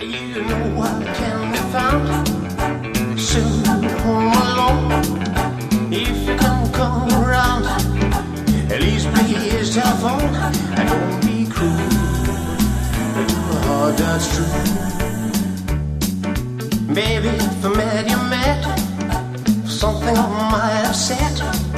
You know I can be found soon home alone. If you can come around, at least please telephone. And don't be cruel, oh, that's true. Baby, if I met you mad, something I might have said,